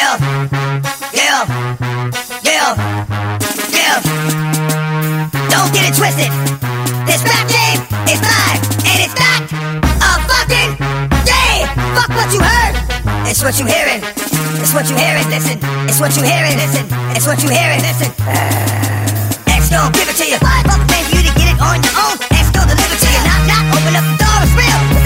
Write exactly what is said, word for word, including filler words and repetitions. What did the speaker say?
Yeah, yeah, yeah, yeah. Don't get it twisted. This rap game is live, and it's not a fucking game. Fuck what you heard. It's what you hearing. It's what you hearing. Listen. It's what you hearing. Listen. It's what you hearing. Listen. Uh, X gon' give it to you. Five bucks pay for you to get it on your own. X gon' deliver to you. Knock, knock. Open up the door. It's real.